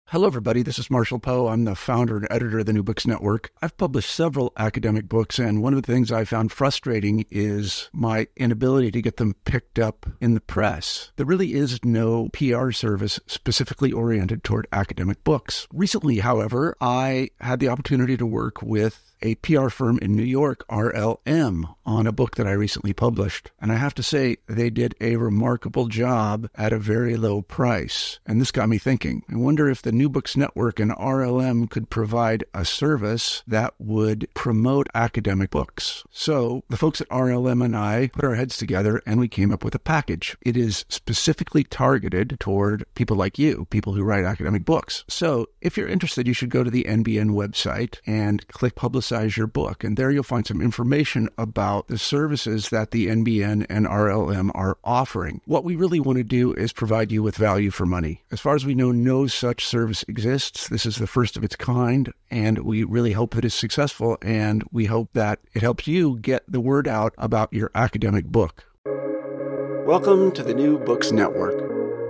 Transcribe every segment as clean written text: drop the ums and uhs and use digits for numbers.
Hello, everybody. This is Marshall Poe. I'm the founder and editor of the New Books Network. I've published several academic books, and one of the things I found frustrating is my inability to get them picked up in the press. There really is no PR service specifically oriented toward academic books. Recently, however, I had the opportunity to work with a PR firm in New York, RLM, on a book that I recently published. And I have to say, they did a remarkable job at a very low price. And this got me thinking. I wonder if the New Books Network and RLM could provide a service that would promote academic books. So the folks at RLM and I put our heads together and we came up with a package. It is specifically targeted toward people like you, people who write academic books. So if you're interested, you should go to the NBN website and click Publicize Your Book. And there you'll find some information about the services that the NBN and RLM are offering. What we really want to do is provide you with value for money. As far as we know, no such service exists. This is the first of its kind, and we really hope that it's successful, and we hope that it helps you get the word out about your academic book. Welcome to the New Books Network.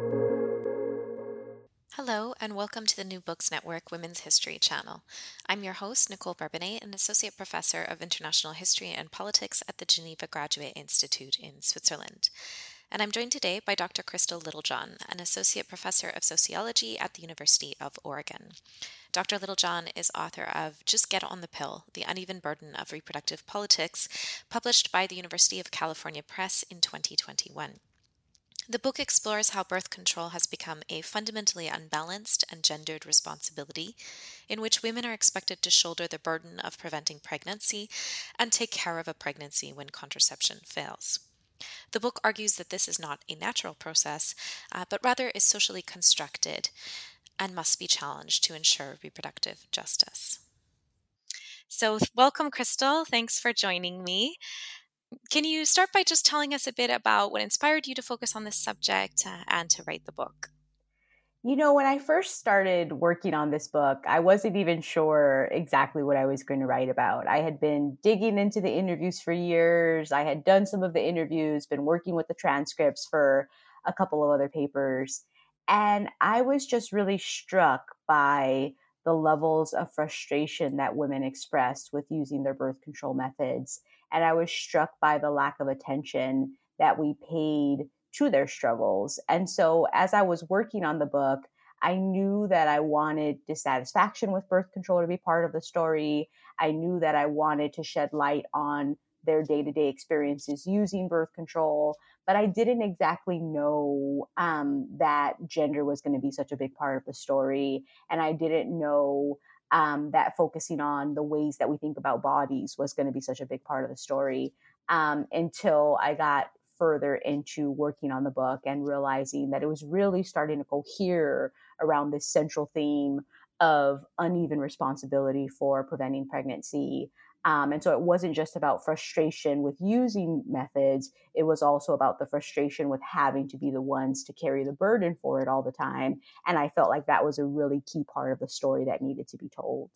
Hello, and welcome to the New Books Network Women's History channel. I'm your host, Nicole Barbinet, an Associate Professor of International History and Politics at the Geneva Graduate Institute in Switzerland. And I'm joined today by Dr. Crystal Littlejohn, an Associate Professor of Sociology at the University of Oregon. Dr. Littlejohn is author of Just Get on the Pill, The Uneven Burden of Reproductive Politics, published by the University of California Press in 2021. The book explores how birth control has become a fundamentally unbalanced and gendered responsibility in which women are expected to shoulder the burden of preventing pregnancy and take care of a pregnancy when contraception fails. The book argues that this is not a natural process, but rather is socially constructed and must be challenged to ensure reproductive justice. So, welcome, Crystal. Thanks for joining me. Can you start by just telling us a bit about what inspired you to focus on this subject and to write the book? When I first started working on this book, I wasn't even sure exactly what I was going to write about. I had been digging into the interviews for years. I had done some of the interviews, been working with the transcripts for a couple of other papers. And I was just really struck by the levels of frustration that women expressed with using their birth control methods. And I was struck by the lack of attention that we paid to their struggles. And so as I was working on the book, I knew that I wanted dissatisfaction with birth control to be part of the story. I knew that I wanted to shed light on their day-to-day experiences using birth control, but I didn't exactly know that gender was going to be such a big part of the story. And I didn't know that focusing on the ways that we think about bodies was going to be such a big part of the story until I got further into working on the book and realizing that it was really starting to cohere around this central theme of uneven responsibility for preventing pregnancy. And so it wasn't just about frustration with using methods. It was also about the frustration with having to be the ones to carry the burden for it all the time. And I felt like that was a really key part of the story that needed to be told.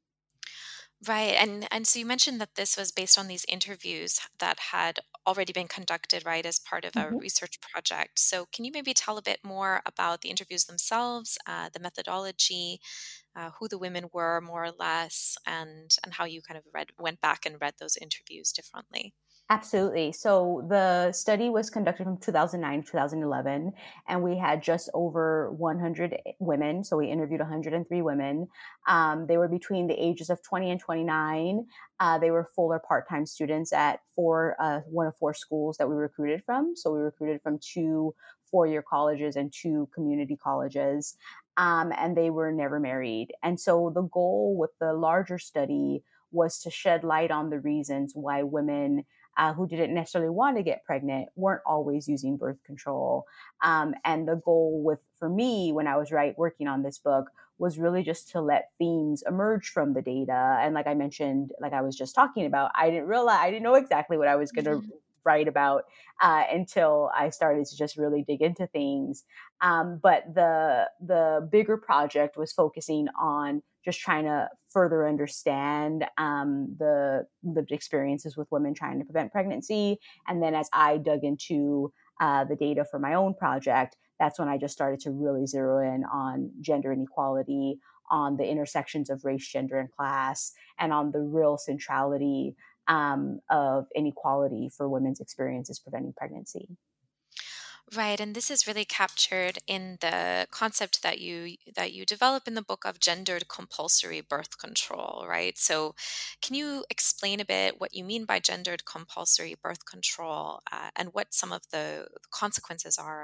Right. And so you mentioned that this was based on these interviews that had already been conducted, right, as part of a research project. So can you maybe tell a bit more about the interviews themselves, the methodology, who the women were more or less, and how you kind of went back and read those interviews differently? Absolutely. So the study was conducted from 2009 to 2011, and we had just over 100 women. So we interviewed 103 women. They were between the ages of 20 and 29. They were full or part-time students at one of four schools that we recruited from. So we recruited from 2 four-year colleges and 2 community colleges, and they were never married. And so the goal with the larger study was to shed light on the reasons why women who didn't necessarily want to get pregnant weren't always using birth control. And the goal for me, when I was working on this book, was really just to let themes emerge from the data. And like I mentioned, like I was just talking about, I didn't know exactly what I was going to write about until I started to just really dig into things. But the bigger project was focusing on just trying to further understand the lived experiences with women trying to prevent pregnancy. And then as I dug into the data for my own project, that's when I just started to really zero in on gender inequality, on the intersections of race, gender, and class, and on the real centrality of inequality for women's experiences preventing pregnancy. Right, and this is really captured in the concept that you develop in the book of gendered compulsory birth control, right? So, can you explain a bit what you mean by gendered compulsory birth control, and what some of the consequences are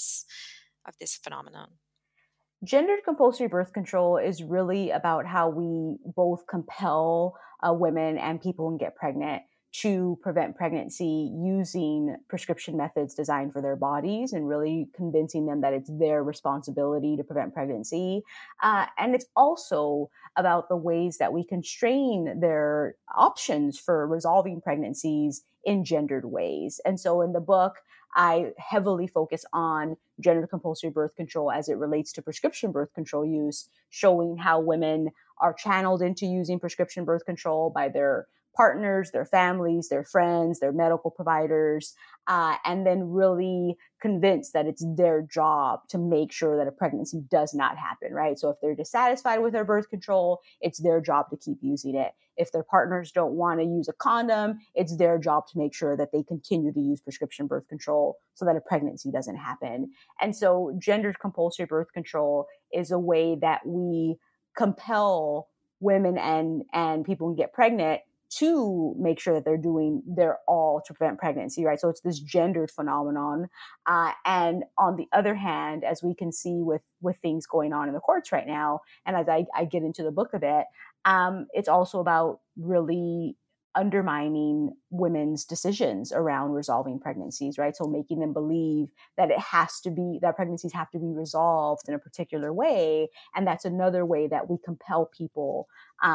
of this phenomenon? Gendered compulsory birth control is really about how we both compel women and people who get pregnant to prevent pregnancy using prescription methods designed for their bodies, and really convincing them that it's their responsibility to prevent pregnancy. And it's also about the ways that we constrain their options for resolving pregnancies in gendered ways. And so in the book, I heavily focus on gender compulsory birth control as it relates to prescription birth control use, showing how women are channeled into using prescription birth control by their partners, their families, their friends, their medical providers, and then really convinced that it's their job to make sure that a pregnancy does not happen, right? So if they're dissatisfied with their birth control, it's their job to keep using it. If their partners don't want to use a condom, it's their job to make sure that they continue to use prescription birth control so that a pregnancy doesn't happen. And so gendered compulsory birth control is a way that we compel women and people who get pregnant to make sure that they're doing their all to prevent pregnancy, right? So it's this gendered phenomenon. And on the other hand, as we can see with things going on in the courts right now, and as I get into the book a bit, it's also about really undermining women's decisions around resolving pregnancies, right? So making them believe that that pregnancies have to be resolved in a particular way. And that's another way that we compel people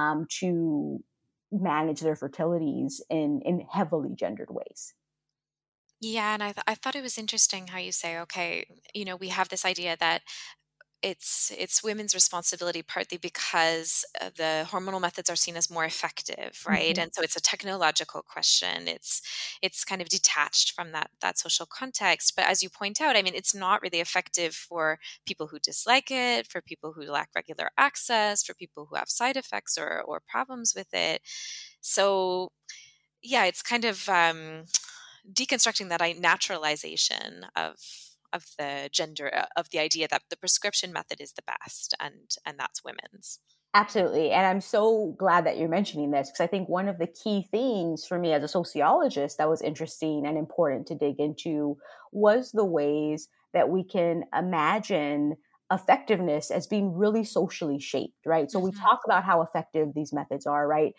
to manage their fertilities in heavily gendered ways. Yeah, and I thought it was interesting how you say, okay, we have this idea that it's women's responsibility partly because the hormonal methods are seen as more effective, right? Mhm. And so it's a technological question. It's kind of detached from that social context. But as you point out, I mean, it's not really effective for people who dislike it, for people who lack regular access, for people who have side effects or problems with it. So yeah, it's kind of deconstructing that naturalization of the gender of the idea that the prescription method is the best and that's women's. Absolutely. And I'm so glad that you're mentioning this, because I think one of the key things for me as a sociologist that was interesting and important to dig into was the ways that we can imagine effectiveness as being really socially shaped, right? So we Mhm. talk about how effective these methods are, right?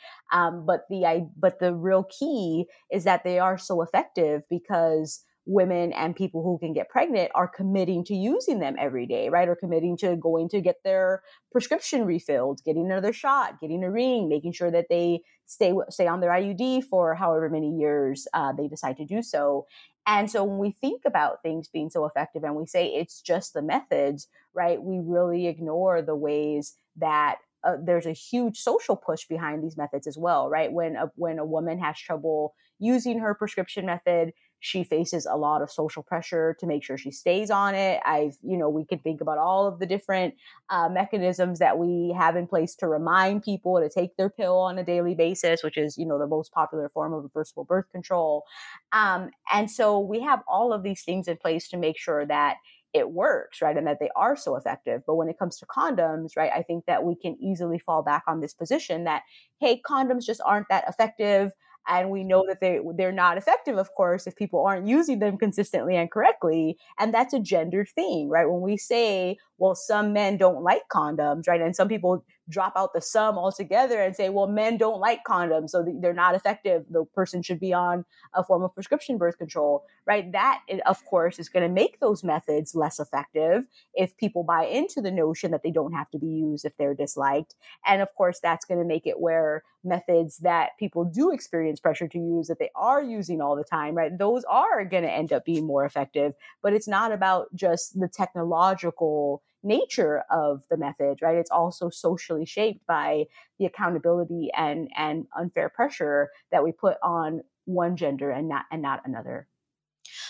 But the real key is that they are so effective because women and people who can get pregnant are committing to using them every day, right? Or committing to going to get their prescription refilled, getting another shot, getting a ring, making sure that they stay on their IUD for however many years they decide to do so. And so when we think about things being so effective and we say it's just the methods, right, we really ignore the ways that there's a huge social push behind these methods as well, right? When a woman has trouble using her prescription method, she faces a lot of social pressure to make sure she stays on it. We can think about all of the different mechanisms that we have in place to remind people to take their pill on a daily basis, which is, the most popular form of reversible birth control. And so we have all of these things in place to make sure that it works, right? And that they are so effective. But when it comes to condoms, right, I think that we can easily fall back on this position that, hey, condoms just aren't that effective. And we know that they're not effective, of course, if people aren't using them consistently and correctly. And that's a gendered thing, right? When we say, well, some men don't like condoms, right? And some people drop out the sum altogether and say, well, men don't like condoms, so they're not effective. The person should be on a form of prescription birth control, right? That, of course, is going to make those methods less effective if people buy into the notion that they don't have to be used if they're disliked. And of course, that's going to make it where methods that people do experience pressure to use, that they are using all the time, right? Those are going to end up being more effective. But it's not about just the technological nature of the method, right? It's also socially shaped by the accountability and unfair pressure that we put on one gender and not another.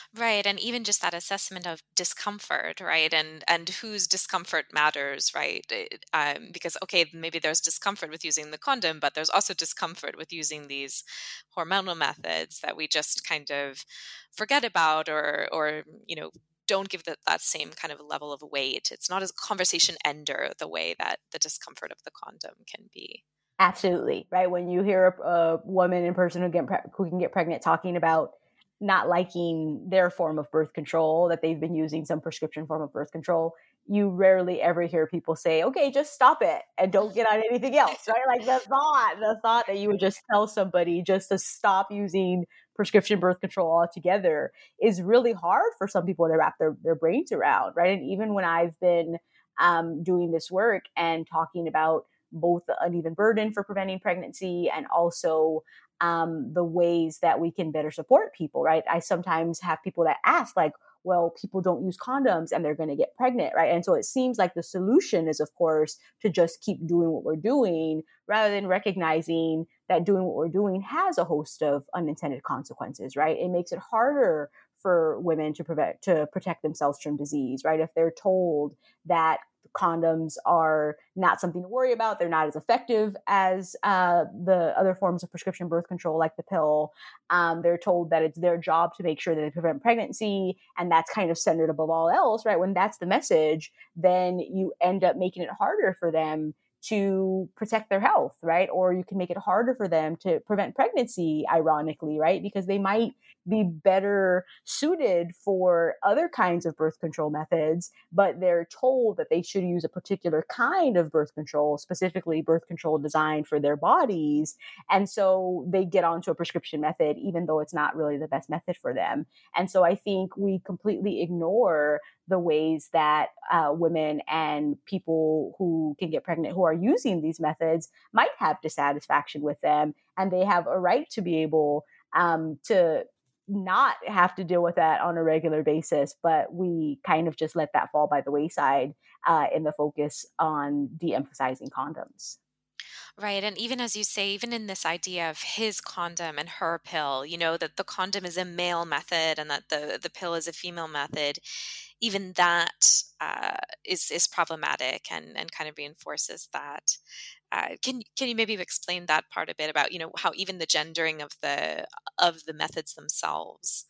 Right. And even just that assessment of discomfort, right? And whose discomfort matters, right? Because, okay, maybe there's discomfort with using the condom, but there's also discomfort with using these hormonal methods that we just kind of forget about or don't give that same kind of level of weight. It's not a conversation ender the way that the discomfort of the condom can be. Absolutely, right? When you hear a woman in person who can get pregnant talking about not liking their form of birth control, that they've been using some prescription form of birth control, you rarely ever hear people say, okay, just stop it and don't get on anything else, right? Like the thought that you would just tell somebody just to stop using prescription birth control altogether is really hard for some people to wrap their brains around, right? And even when I've been doing this work and talking about both the uneven burden for preventing pregnancy and also the ways that we can better support people, right? I sometimes have people that ask, like, well, people don't use condoms and they're going to get pregnant, right? And so it seems like the solution is, of course, to just keep doing what we're doing rather than recognizing that doing what we're doing has a host of unintended consequences, right? It makes it harder for women to protect themselves from disease, right? If they're told that condoms are not something to worry about, they're not as effective as the other forms of prescription birth control, like the pill. They're told that it's their job to make sure that they prevent pregnancy, and that's kind of centered above all else, right? When that's the message, then you end up making it harder for them to protect their health, right? Or you can make it harder for them to prevent pregnancy, ironically, right? Because they might be better suited for other kinds of birth control methods, but they're told that they should use a particular kind of birth control, specifically birth control designed for their bodies. And so they get onto a prescription method, even though it's not really the best method for them. And so I think we completely ignore the ways that women and people who can get pregnant who are using these methods might have dissatisfaction with them. And they have a right to be able to not have to deal with that on a regular basis, but we kind of just let that fall by the wayside in the focus on de-emphasizing condoms. Right. And even as you say, even in this idea of his condom and her pill, that the condom is a male method and that the pill is a female method, even that is problematic and kind of reinforces that. Can you maybe explain that part a bit about how even the gendering of the methods themselves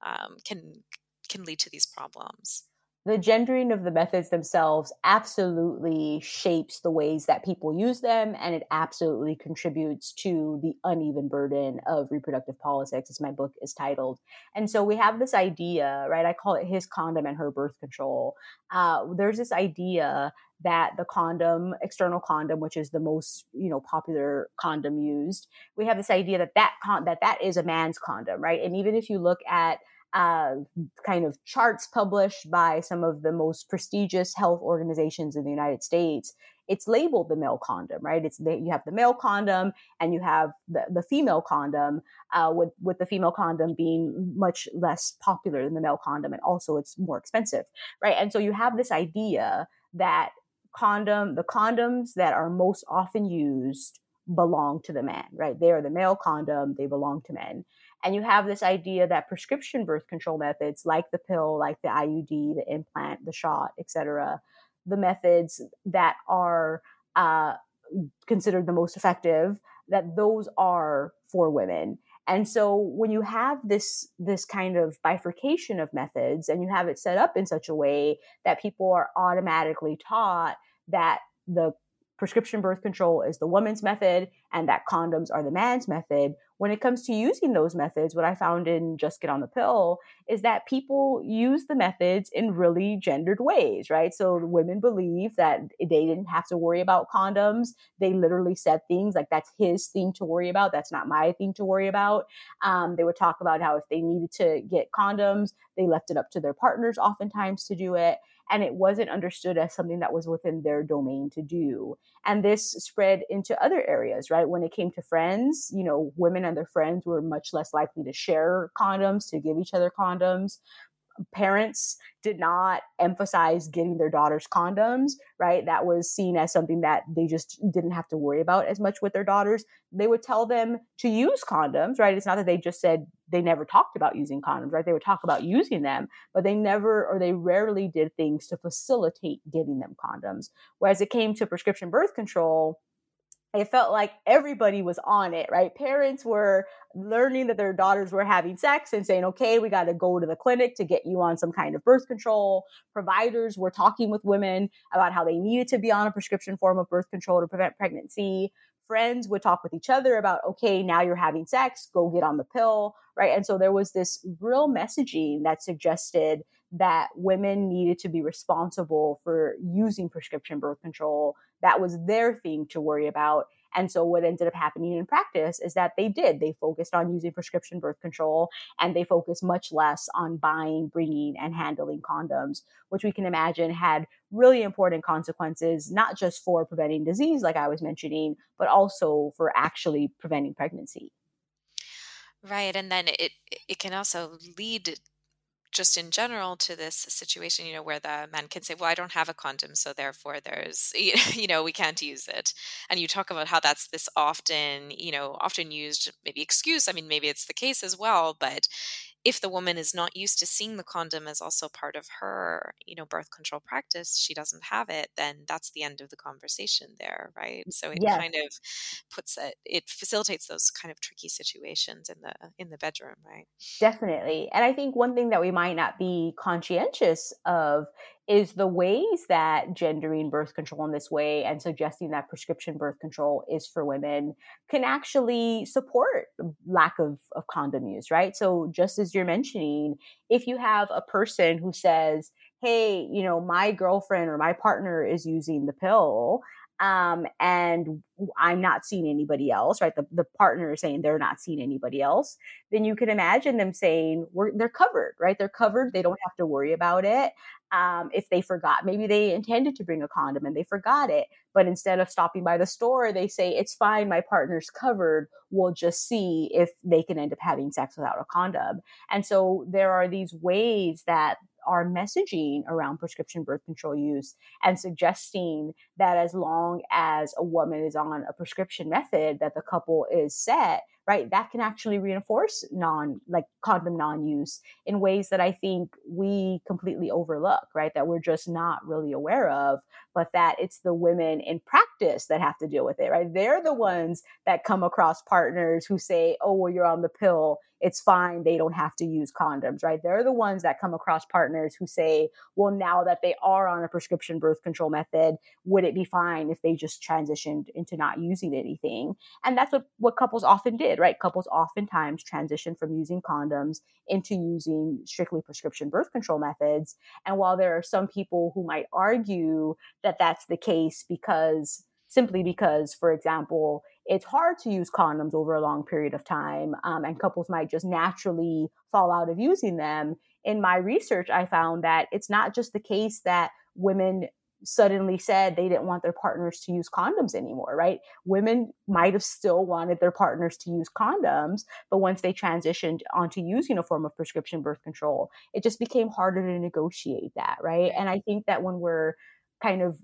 can lead to these problems? The gendering of the methods themselves absolutely shapes the ways that people use them, and it absolutely contributes to the uneven burden of reproductive politics, as my book is titled. And so we have this idea, right? I call it his condom and her birth control. There's this idea that the condom, external condom, which is the most popular condom used, we have this idea that is a man's condom, right? And even if you look at kind of charts published by some of the most prestigious health organizations in the United States, it's labeled the male condom, right? You have the male condom and you have the female condom, with the female condom being much less popular than the male condom, and also it's more expensive, right? And so you have this idea that the condoms that are most often used belong to the man, right? They are the male condom, they belong to men. And you have this idea that prescription birth control methods like the pill, like the IUD, the implant, the shot, etc., the methods that are considered the most effective, that those are for women. And so when you have this kind of bifurcation of methods and you have it set up in such a way that people are automatically taught that the prescription birth control is the woman's method and that condoms are the man's method, when it comes to using those methods, what I found in Just Get on the Pill is that people use the methods in really gendered ways, right? So women believe that they didn't have to worry about condoms. They literally said things like, that's his thing to worry about. That's not my thing to worry about. They would talk about how if they needed to get condoms, they left it up to their partners oftentimes to do it. And it wasn't understood as something that was within their domain to do. And this spread into other areas, right? When it came to friends, women and their friends were much less likely to share condoms, to give each other condoms. parents did not emphasize getting their daughters condoms, right? That was seen as something that they just didn't have to worry about as much with their daughters. They would tell them to use condoms, right? It's not that they just said they never talked about using condoms, right? They would talk about using them, but they never, or they rarely did things to facilitate getting them condoms. Whereas it came to prescription birth control, it felt like everybody was on it, right? Parents were learning that their daughters were having sex and saying, okay, we got to go to the clinic to get you on some kind of birth control. Providers were talking with women about how they needed to be on a prescription form of birth control to prevent pregnancy. Friends would talk with each other about, okay, now you're having sex, go get on the pill, right? And so there was this real messaging that suggested that women needed to be responsible for using prescription birth control. That was their thing to worry about. And so what ended up happening in practice is that they focused on using prescription birth control, and they focused much less on buying, bringing, and handling condoms, which we can imagine had really important consequences, not just for preventing disease, like I was mentioning, but also for actually preventing pregnancy. Right. And then it can also lead just in general to this situation, where the men can say, well, I don't have a condom, so therefore there's, we can't use it. And you talk about how that's this often used maybe excuse. I mean, maybe it's the case as well, but if the woman is not used to seeing the condom as also part of her, birth control practice, she doesn't have it, then that's the end of the conversation there, right? So it Yes. kind of it facilitates those kind of tricky situations in the bedroom, right? Definitely. And I think one thing that we might not be conscientious of is the ways that gendering birth control in this way and suggesting that prescription birth control is for women can actually support lack of condom use, right? So just as you're mentioning, if you have a person who says, hey, my girlfriend or my partner is using the pill, and I'm not seeing anybody else, right? The partner is saying they're not seeing anybody else. Then you can imagine them saying they're covered, right? They're covered. They don't have to worry about it. If they forgot, maybe they intended to bring a condom and they forgot it, but instead of stopping by the store, they say, it's fine, my partner's covered. We'll just see if they can end up having sex without a condom. And so there are these ways that are messaging around prescription birth control use and suggesting that as long as a woman is on a prescription method that the couple is set, right, that can actually reinforce condom non-use in ways that I think we completely overlook, right, that we're just not really aware of, but that it's the women in practice that have to deal with it, right? They're the ones that come across partners who say, oh, well, you're on the pill, it's fine, they don't have to use condoms, right? They're the ones that come across partners who say, well, now that they are on a prescription birth control method, would it be fine if they just transitioned into not using anything? And that's what couples often did, right? Couples oftentimes transitioned from using condoms into using strictly prescription birth control methods. And while there are some people who might argue that that's the case simply because, for example, it's hard to use condoms over a long period of time, and couples might just naturally fall out of using them. In my research, I found that it's not just the case that women suddenly said they didn't want their partners to use condoms anymore, right? Women might have still wanted their partners to use condoms, but once they transitioned onto using a form of prescription birth control, it just became harder to negotiate that, right? And I think that when we're kind of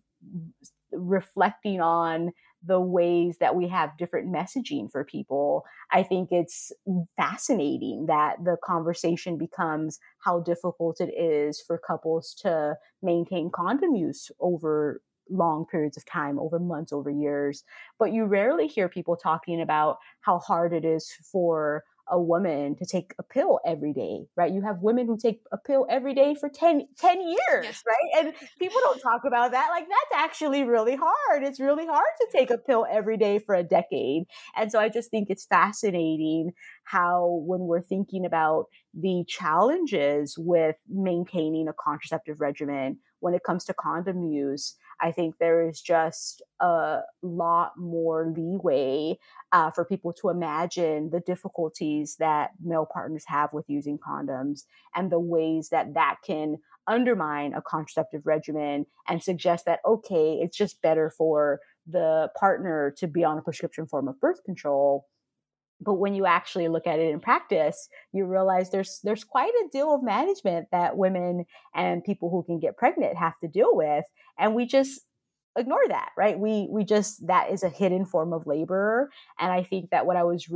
reflecting on the ways that we have different messaging for people, I think it's fascinating that the conversation becomes how difficult it is for couples to maintain condom use over long periods of time, over months, over years. But you rarely hear people talking about how hard it is for a woman to take a pill every day, right? You have women who take a pill every day for 10 years, yes. Right? And people don't talk about that. Like, that's actually really hard. It's really hard to take a pill every day for a decade. And so I just think it's fascinating how, when we're thinking about the challenges with maintaining a contraceptive regimen, when it comes to condom use, I think there is just a lot more leeway for people to imagine the difficulties that male partners have with using condoms and the ways that that can undermine a contraceptive regimen and suggest that, okay, it's just better for the partner to be on a prescription form of birth control. But when you actually look at it in practice, you realize there's quite a deal of management that women and people who can get pregnant have to deal with. And we just ignore that, right? We just, that is a hidden form of labor. And I think that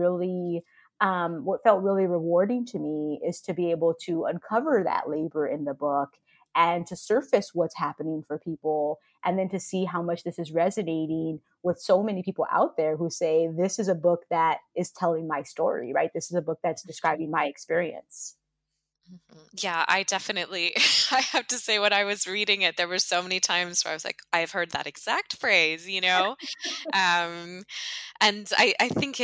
what felt really rewarding to me is to be able to uncover that labor in the book and to surface what's happening for people, and then to see how much this is resonating with so many people out there who say, this is a book that is telling my story, right? This is a book that's describing my experience. Yeah, I definitely, I have to say, when I was reading it, there were so many times where I was like, I've heard that exact phrase, you know? And I think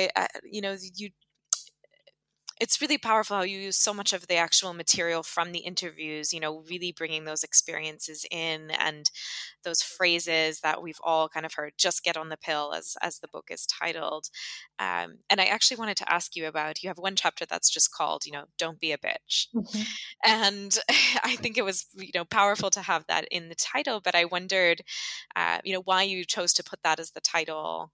it's really powerful how you use so much of the actual material from the interviews, really bringing those experiences in, and those phrases that we've all kind of heard, just get on the pill, as the book is titled. And I actually wanted to ask you about, you have one chapter that's just called, don't be a bitch. Mm-hmm. And I think it was, powerful to have that in the title, but I wondered, why you chose to put that as the title,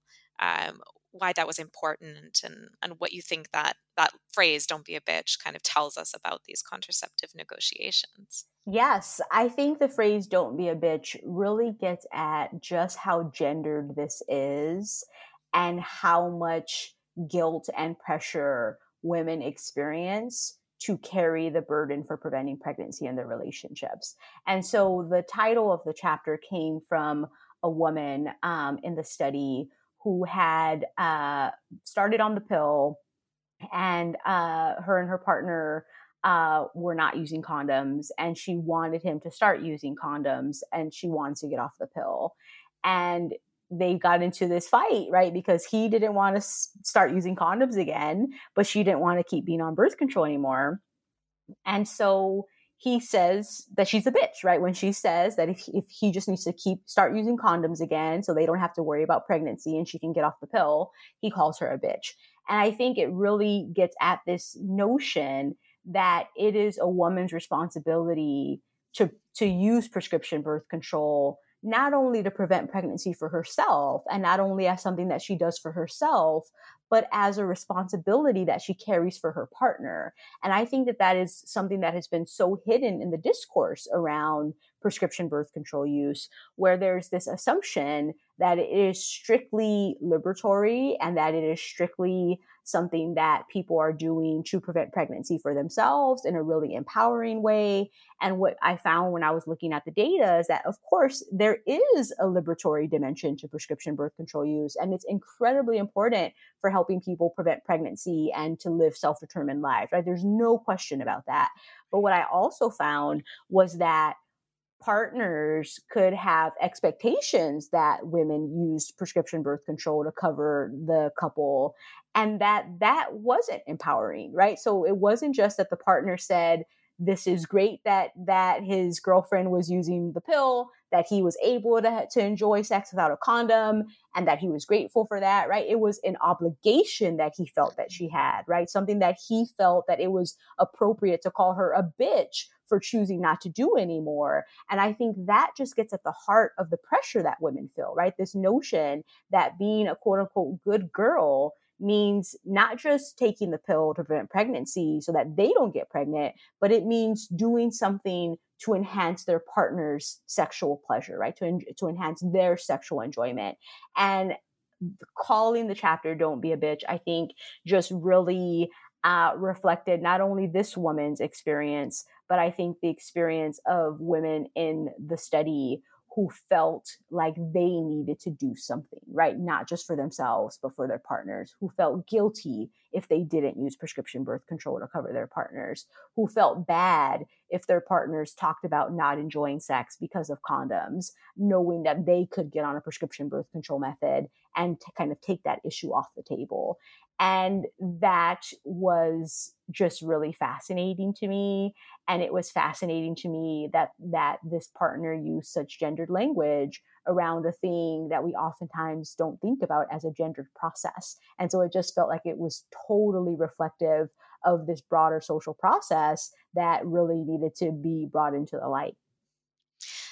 why that was important, and what you think that phrase, don't be a bitch, kind of tells us about these contraceptive negotiations. Yes, I think the phrase don't be a bitch really gets at just how gendered this is and how much guilt and pressure women experience to carry the burden for preventing pregnancy in their relationships. And so the title of the chapter came from a woman in the study who had started on the pill, and her and her partner were not using condoms, and she wanted him to start using condoms, and she wanted to get off the pill. And they got into this fight, right? Because he didn't want to start using condoms again, but she didn't want to keep being on birth control anymore. And so he says that she's a bitch, right? When she says that if he just needs to start using condoms again so they don't have to worry about pregnancy and she can get off the pill, he calls her a bitch. And I think it really gets at this notion that it is a woman's responsibility to use prescription birth control, not only to prevent pregnancy for herself, and not only as something that she does for herself, but as a responsibility that she carries for her partner. And I think that is something that has been so hidden in the discourse around prescription birth control use, where there's this assumption that it is strictly liberatory and that it is strictly something that people are doing to prevent pregnancy for themselves in a really empowering way. And what I found when I was looking at the data is that, of course, there is a liberatory dimension to prescription birth control use, and it's incredibly important for helping people prevent pregnancy and to live self-determined lives, right? There's no question about that. But what I also found was that partners could have expectations that women used prescription birth control to cover the couple, and that wasn't empowering, right? So it wasn't just that the partner said, this is great that his girlfriend was using the pill, that he was able to enjoy sex without a condom, and that he was grateful for that, right? It was an obligation that he felt that she had, right? Something that he felt that it was appropriate to call her a bitch for choosing not to do anymore. And I think that just gets at the heart of the pressure that women feel, right? This notion that being a quote unquote good girl means not just taking the pill to prevent pregnancy so that they don't get pregnant, but it means doing something to enhance their partner's sexual pleasure, right? To enhance their sexual enjoyment. And calling the chapter Don't Be a Bitch, I think just really reflected not only this woman's experience, but I think the experience of women in the study who felt like they needed to do something, right? Not just for themselves, but for their partners, who felt guilty if they didn't use prescription birth control to cover their partners, who felt bad if their partners talked about not enjoying sex because of condoms, knowing that they could get on a prescription birth control method and to kind of take that issue off the table. And that was just really fascinating to me. And it was fascinating to me that this partner used such gendered language around a thing that we oftentimes don't think about as a gendered process. And so it just felt like it was totally reflective of this broader social process that really needed to be brought into the light.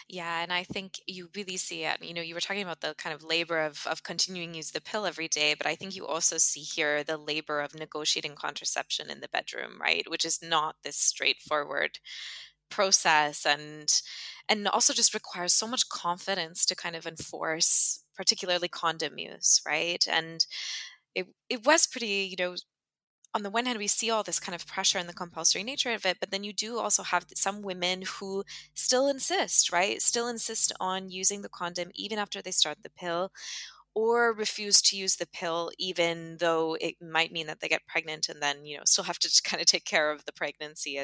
Yeah, and I think you really see it. You were talking about the kind of labor of continuing to use the pill every day, but I think you also see here the labor of negotiating contraception in the bedroom, right? Which is not this straightforward process, and also just requires so much confidence to kind of enforce particularly condom use, right? And it was pretty, on the one hand, we see all this kind of pressure and the compulsory nature of it, but then you do also have some women who still insist, right? Still insist on using the condom even after they start the pill, or refuse to use the pill even though it might mean that they get pregnant, and then still have to kind of take care of the pregnancy,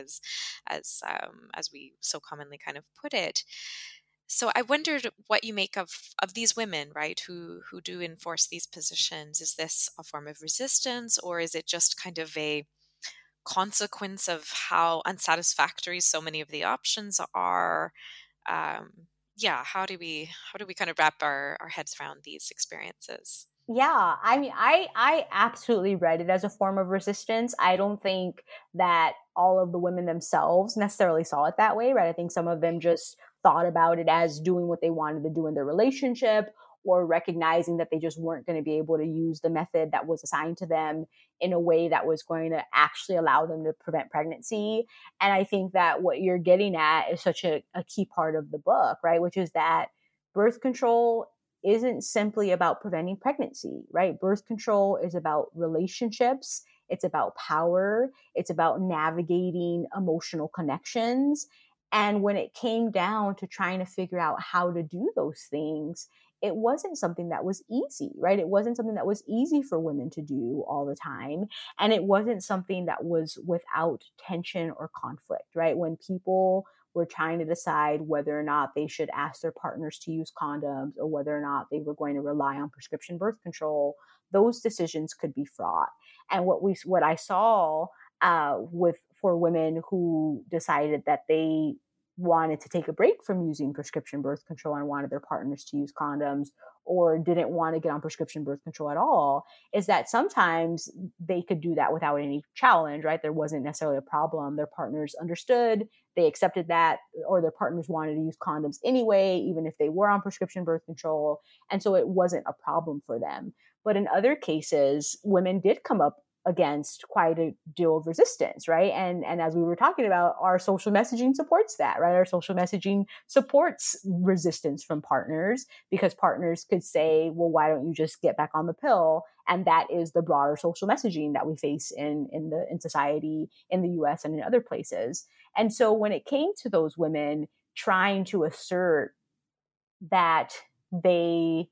as we so commonly kind of put it. So I wondered what you make of these women, right, who do enforce these positions. Is this a form of resistance, or is it just kind of a consequence of how unsatisfactory so many of the options are? Yeah, how do we kind of wrap our heads around these experiences? Yeah, I mean, I absolutely read it as a form of resistance. I don't think that all of the women themselves necessarily saw it that way, right? I think some of them just thought about it as doing what they wanted to do in their relationship, or recognizing that they just weren't going to be able to use the method that was assigned to them in a way that was going to actually allow them to prevent pregnancy. And I think that what you're getting at is such a key part of the book, right? Which is that birth control isn't simply about preventing pregnancy, right? Birth control is about relationships. It's about power. It's about navigating emotional connections. And when it came down to trying to figure out how to do those things, it wasn't something that was easy, right? It wasn't something that was easy for women to do all the time. And it wasn't something that was without tension or conflict, right? When people were trying to decide whether or not they should ask their partners to use condoms, or whether or not they were going to rely on prescription birth control, those decisions could be fraught. And what I saw for women who decided that they wanted to take a break from using prescription birth control and wanted their partners to use condoms, or didn't want to get on prescription birth control at all, is that sometimes they could do that without any challenge, right? There wasn't necessarily a problem. Their partners understood, they accepted that, or their partners wanted to use condoms anyway, even if they were on prescription birth control. And so it wasn't a problem for them. But in other cases, women did come up against quite a deal of resistance, right? And as we were talking about, our social messaging supports that, right? Our social messaging supports resistance from partners, because partners could say, well, why don't you just get back on the pill? And that is the broader social messaging that we face in society in the US and in other places. And so when it came to those women trying to assert that they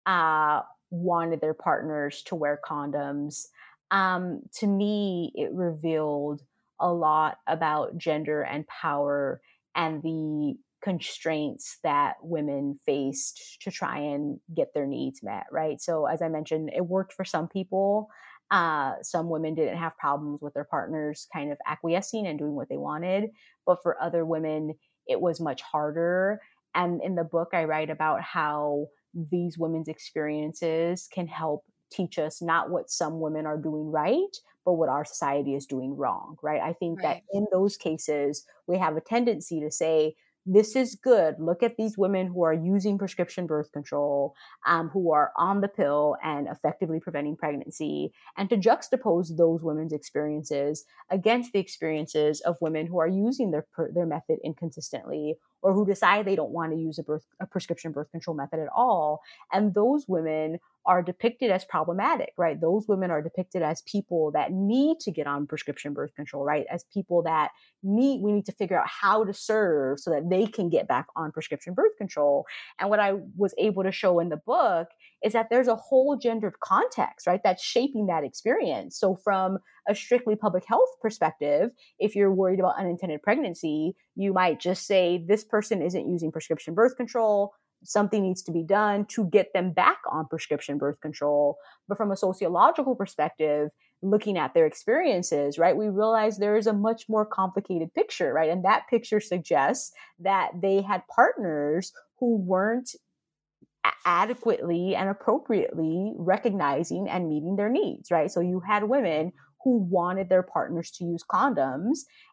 wanted their partners to wear condoms, to me, it revealed a lot about gender and power and the constraints that women faced to try and get their needs met, right? So, as I mentioned, it worked for some people. Some women didn't have problems with their partners kind of acquiescing and doing what they wanted. But for other women, it was much harder. And in the book, I write about how these women's experiences can help teach us not what some women are doing right, but what our society is doing wrong, right? I think that Right. in those cases, we have a tendency to say, this is good. Look at these women who are using prescription birth control, who are on the pill and effectively preventing pregnancy, and to juxtapose those women's experiences against the experiences of women who are using their method inconsistently, or who decide they don't want to use a prescription birth control method at all. And those women are depicted as problematic, right? Those women are depicted as people that need to get on prescription birth control, right? As people that we need to figure out how to serve so that they can get back on prescription birth control. And what I was able to show in the book is that there's a whole gendered context, right? That's shaping that experience. So from a strictly public health perspective, if you're worried about unintended pregnancy, you might just say, this person isn't using prescription birth control. Something needs to be done to get them back on prescription birth control. But from a sociological perspective, looking at their experiences, right, we realize there is a much more complicated picture, right? And that picture suggests that they had partners who weren't adequately and appropriately recognizing and meeting their needs, right? So you had women who wanted their partners to use condoms,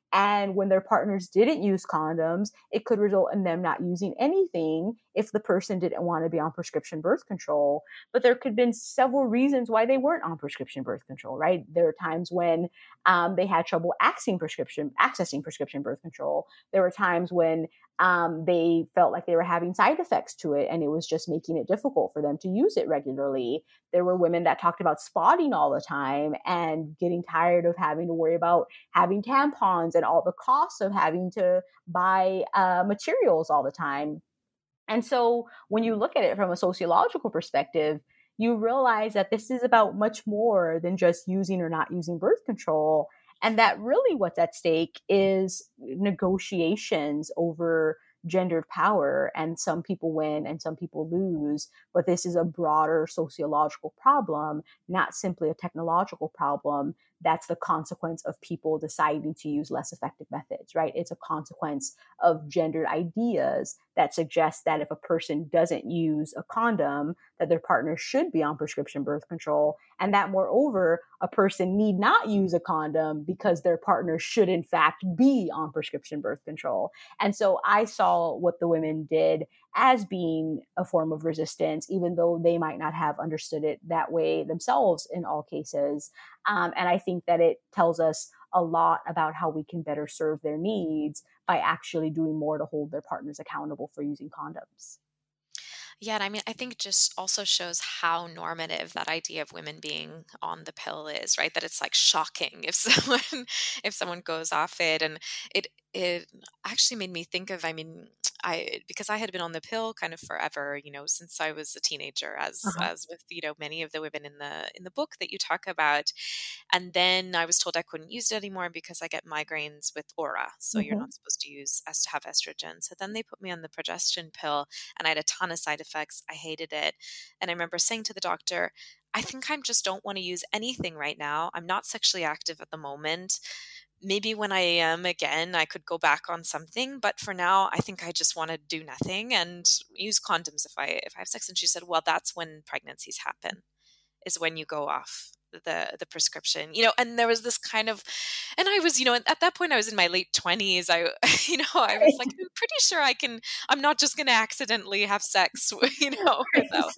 And when their partners didn't use condoms, it could result in them not using anything if the person didn't want to be on prescription birth control. But there could have been several reasons why they weren't on prescription birth control, right? There were times when they had trouble accessing prescription birth control. There were times when they felt like they were having side effects to it, and it was just making it difficult for them to use it regularly. There were women that talked about spotting all the time and getting tired of having to worry about having tampons and all the costs of having to buy materials all the time. And so when you look at it from a sociological perspective, you realize that this is about much more than just using or not using birth control. And that really what's at stake is negotiations over gendered power. And some people win and some people lose. But this is a broader sociological problem, not simply a technological problem. That's the consequence of people deciding to use less effective methods, right? It's a consequence of gendered ideas that suggest that if a person doesn't use a condom, that their partner should be on prescription birth control, and that moreover, a person need not use a condom because their partner should in fact be on prescription birth control. And so I saw what the women did as being a form of resistance, even though they might not have understood it that way themselves in all cases. And I think that it tells us a lot about how we can better serve their needs by actually doing more to hold their partners accountable for using condoms. Yeah, and I mean, I think it just also shows how normative that idea of women being on the pill is, right? That it's like shocking if someone goes off it, and it actually made me think of, I mean, because I had been on the pill kind of forever, since I was a teenager, as with many of the women in the book that you talk about, and then I was told I couldn't use it anymore because I get migraines with aura, so you're not supposed to have estrogen. So then they put me on the progestin pill, and I had a ton of side effects. I hated it. And I remember saying to the doctor, I think I just don't want to use anything right now. I'm not sexually active at the moment. Maybe when I am again, I could go back on something. But for now, I think I just want to do nothing and use condoms if I have sex. And she said, well, that's when pregnancies happen, is when you go off the prescription, and there was this kind of, and I was, at that point I was in my late 20s. I was like, I'm pretty sure I'm not just going to accidentally have sex, without,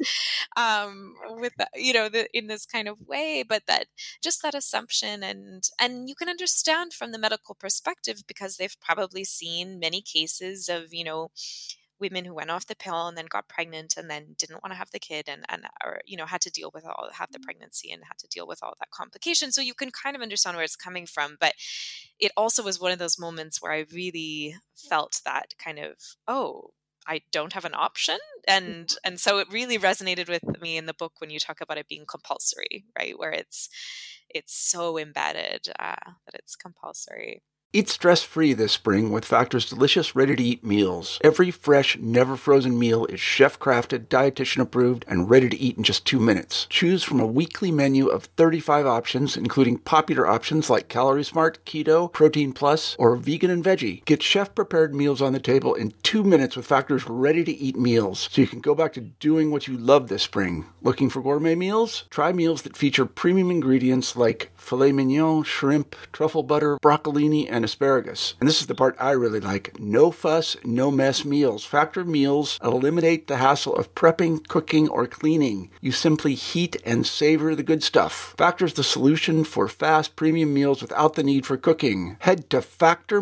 in this kind of way, but that just that assumption, and you can understand from the medical perspective because they've probably seen many cases of, women who went off the pill and then got pregnant and then didn't want to have the kid and had to deal with have the pregnancy and had to deal with all that complication. So you can kind of understand where it's coming from. But it also was one of those moments where I really felt that kind of, oh, I don't have an option. And so it really resonated with me in the book when you talk about it being compulsory, right? Where it's so embedded that it's compulsory. Eat stress-free this spring with Factor's delicious, ready-to-eat meals. Every fresh, never-frozen meal is chef-crafted, dietitian-approved, and ready to eat in just 2 minutes. Choose from a weekly menu of 35 options, including popular options like Calorie Smart, Keto, Protein Plus, or Vegan and Veggie. Get chef-prepared meals on the table in 2 minutes with Factor's ready-to-eat meals, so you can go back to doing what you love this spring. Looking for gourmet meals? Try meals that feature premium ingredients like filet mignon, shrimp, truffle butter, broccolini, and asparagus. And this is the part I really like. No fuss, no mess meals. Factor meals eliminate the hassle of prepping, cooking, or cleaning. You simply heat and savor the good stuff. Factor's the solution for fast premium meals without the need for cooking. Head to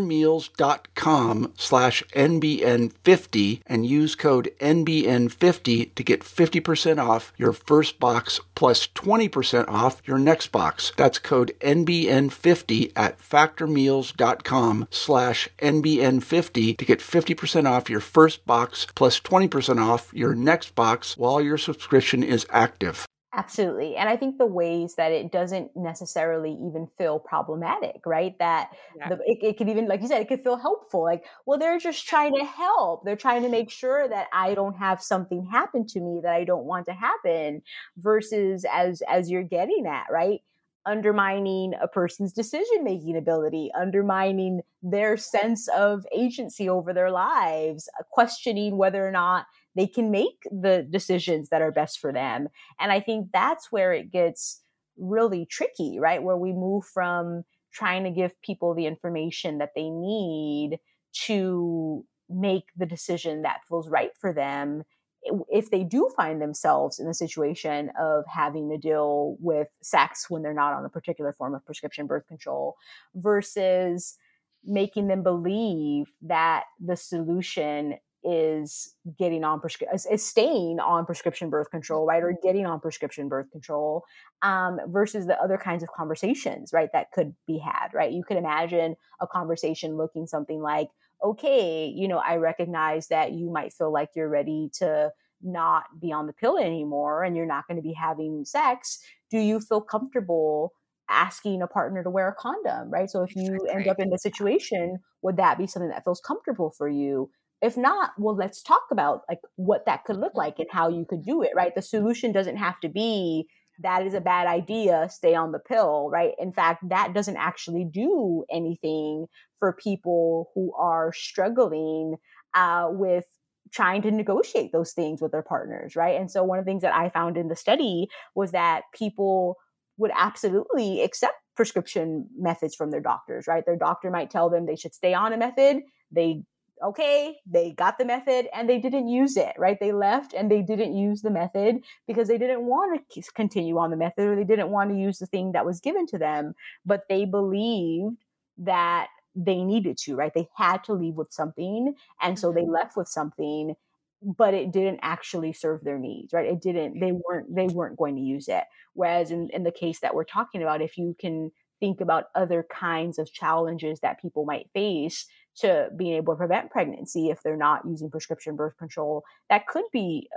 factormeals.com/NBN50 and use code NBN50 to get 50% off your first box plus 20% off your next box. That's code NBN50 at factormeals.com/NBN50 to get 50% off your first box plus 20% off your next box while your subscription is active. Absolutely. And I think the ways that it doesn't necessarily even feel problematic, right? That it could even, like you said, it could feel helpful. Like, well, they're just trying to help. They're trying to make sure that I don't have something happen to me that I don't want to happen, versus as you're getting at, right? Undermining a person's decision-making ability, undermining their sense of agency over their lives, questioning whether or not they can make the decisions that are best for them. And I think that's where it gets really tricky, right? Where we move from trying to give people the information that they need to make the decision that feels right for them if they do find themselves in a situation of having to deal with sex when they're not on a particular form of prescription birth control, versus making them believe that the solution is getting on is staying on prescription birth control, right, or getting on prescription birth control, versus the other kinds of conversations, right, that could be had, right? You could imagine a conversation looking something like, okay, I recognize that you might feel like you're ready to not be on the pill anymore and you're not going to be having sex. Do you feel comfortable asking a partner to wear a condom, right? So if you end up in the situation, would that be something that feels comfortable for you? If not, well, let's talk about like what that could look like and how you could do it, right? The solution doesn't have to be that is a bad idea, stay on the pill, right? In fact, that doesn't actually do anything for people who are struggling with trying to negotiate those things with their partners, right? And so one of the things that I found in the study was that people would absolutely accept prescription methods from their doctors, right? Their doctor might tell them they should stay on a method. They got the method and they didn't use it, right? They left and they didn't use the method because they didn't want to continue on the method, or they didn't want to use the thing that was given to them, but they believed that they needed to, right? They had to leave with something. And so they left with something, but it didn't actually serve their needs, right? They weren't going to use it. Whereas in the case that we're talking about, if you can think about other kinds of challenges that people might face to being able to prevent pregnancy if they're not using prescription birth control, that could be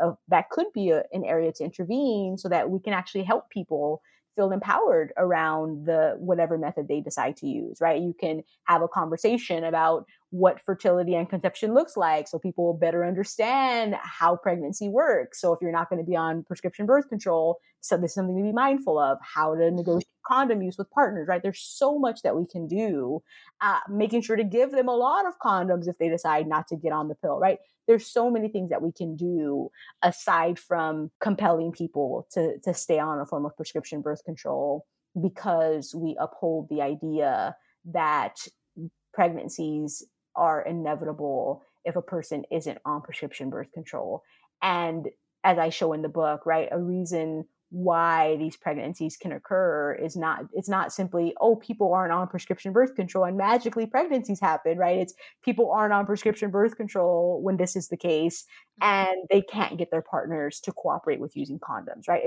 an area to intervene so that we can actually help people feel empowered around the whatever method they decide to use, right? You can have a conversation about what fertility and conception looks like so people will better understand how pregnancy works. So if you're not going to be on prescription birth control, so there's something to be mindful of, how to negotiate condom use with partners, right? There's so much that we can do, making sure to give them a lot of condoms if they decide not to get on the pill, right? There's so many things that we can do aside from compelling people to stay on a form of prescription birth control, because we uphold the idea that pregnancies are inevitable if a person isn't on prescription birth control. And as I show in the book, right, a reason why these pregnancies can occur is it's not simply, oh, people aren't on prescription birth control and magically pregnancies happen, right? It's people aren't on prescription birth control when this is the case and they can't get their partners to cooperate with using condoms, right?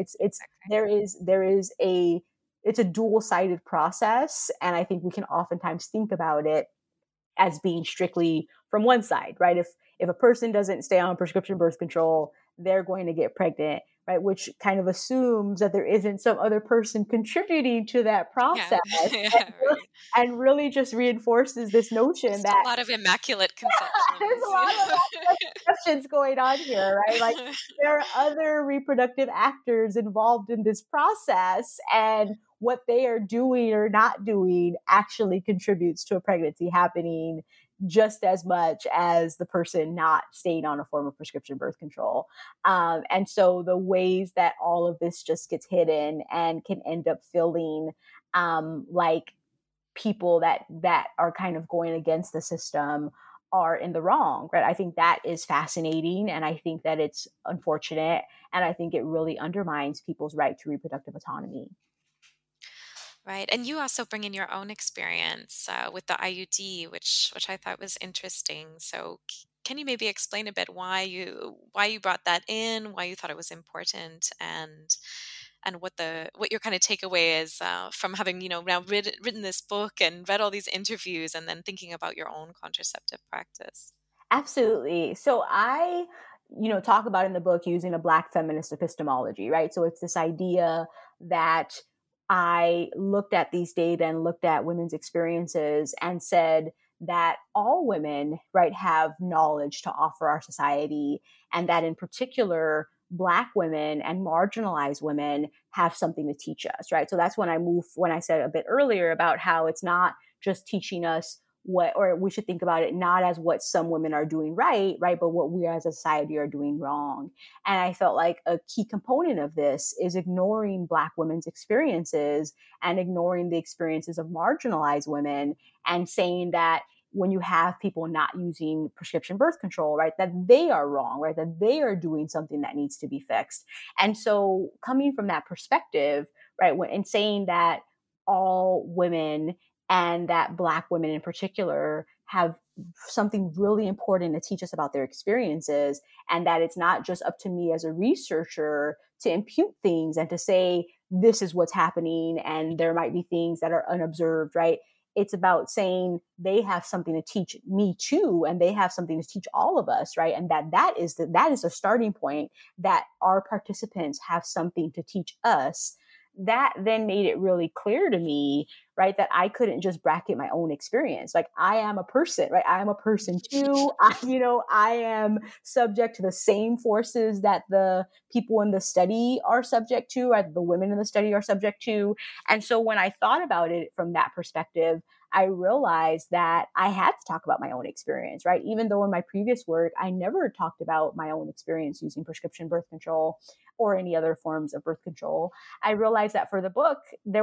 It's a dual-sided process. And I think we can oftentimes think about it as being strictly from one side, right? If a person doesn't stay on prescription birth control, they're going to get pregnant, right? Which kind of assumes that there isn't some other person contributing to that process, and really just reinforces this notion there's that a lot of immaculate conceptions. There's a lot of immaculate conceptions going on here, right? Like there are other reproductive actors involved in this process, and what they are doing or not doing actually contributes to a pregnancy happening just as much as the person not staying on a form of prescription birth control. And so the ways that all of this just gets hidden and can end up feeling like people that are kind of going against the system are in the wrong, right? I think that is fascinating, and I think that it's unfortunate, and I think it really undermines people's right to reproductive autonomy. Right. And you also bring in your own experience with the IUD, which I thought was interesting. So can you maybe explain a bit why you brought that in, why you thought it was important, and what your kind of takeaway is from having, now written this book and read all these interviews and then thinking about your own contraceptive practice? Absolutely. So I, talk about in the book using a Black feminist epistemology, right? So it's this idea that I looked at these data and looked at women's experiences and said that all women, right, have knowledge to offer our society, and that in particular, Black women and marginalized women have something to teach us, right? So that's when I said a bit earlier about how it's not just teaching us or we should think about it not as what some women are doing right, but what we as a society are doing wrong. And I felt like a key component of this is ignoring Black women's experiences and ignoring the experiences of marginalized women, and saying that when you have people not using prescription birth control, right, that they are wrong, right, that they are doing something that needs to be fixed. And so coming from that perspective, right, and saying that all women and that Black women in particular have something really important to teach us about their experiences, and that it's not just up to me as a researcher to impute things and to say, this is what's happening, and there might be things that are unobserved, right? It's about saying they have something to teach me too, and they have something to teach all of us, right? And that is a starting point, that our participants have something to teach us. That then made it really clear to me, right, that I couldn't just bracket my own experience. Like, I am a person, right? I am a person too. I am subject to the same forces that the people in the study are subject to, right? The women in the study are subject to. And so when I thought about it from that perspective, I realized that I had to talk about my own experience, right? Even though in my previous work, I never talked about my own experience using prescription birth control or any other forms of birth control. I realized that for the book,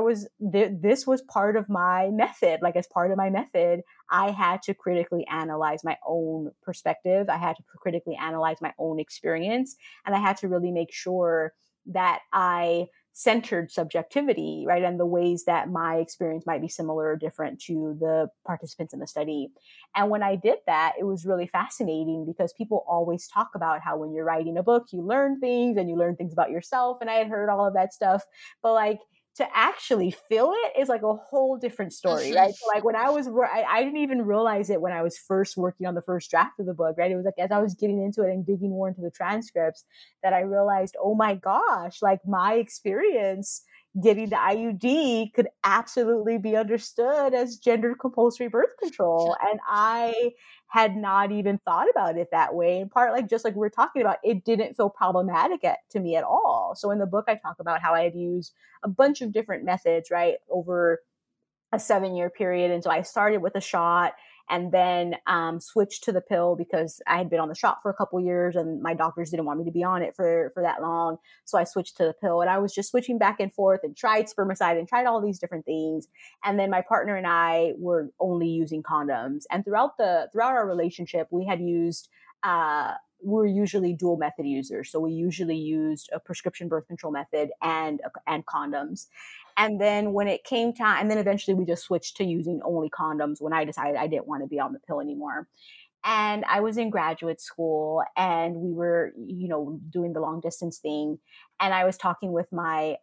this was part of my method. Like, as part of my method, I had to critically analyze my own perspective. I had to critically analyze my own experience. And I had to really make sure that I centered subjectivity, right? And the ways that my experience might be similar or different to the participants in the study. And when I did that, it was really fascinating, because people always talk about how when you're writing a book, you learn things and you learn things about yourself. And I had heard all of that stuff, but like, to actually feel it is like a whole different story, right? So like, when I didn't even realize it when I was first working on the first draft of the book, right? It was like, as I was getting into it and digging more into the transcripts, that I realized, oh my gosh, like, my experience getting the IUD could absolutely be understood as gender compulsory birth control. And I had not even thought about it that way. In part, like, just like we're talking about, it didn't feel problematic to me at all. So in the book, I talk about how I had used a bunch of different methods, right, over a 7-year period. And so I started with a shot, and then switched to the pill because I had been on the shot for a couple years and my doctors didn't want me to be on it for that long. So I switched to the pill, and I was just switching back and forth and tried spermicide and tried all these different things. And then my partner and I were only using condoms. And throughout our relationship, we had used, we're usually dual method users. So we usually used a prescription birth control method and condoms. And then when it came time, and then eventually we just switched to using only condoms when I decided I didn't want to be on the pill anymore. And I was in graduate school, and we were, doing the long distance thing. And I was talking with